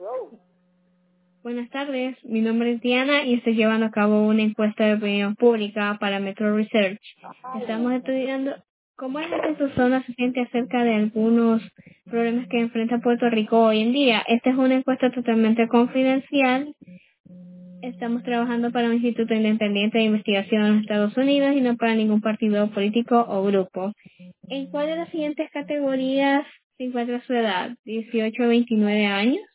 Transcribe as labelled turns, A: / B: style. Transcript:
A: Buenas tardes, mi nombre es Diana y estoy llevando a cabo una encuesta de opinión pública para Metro Research. Estamos estudiando cómo la gente en su zona se siente acerca de algunos problemas que enfrenta Puerto Rico hoy en día. Esta es una encuesta totalmente confidencial. Estamos trabajando para un instituto independiente de investigación en los Estados Unidos y no para ningún partido político o grupo. ¿En cuál de las siguientes categorías se encuentra su edad? ¿18 a 29 años?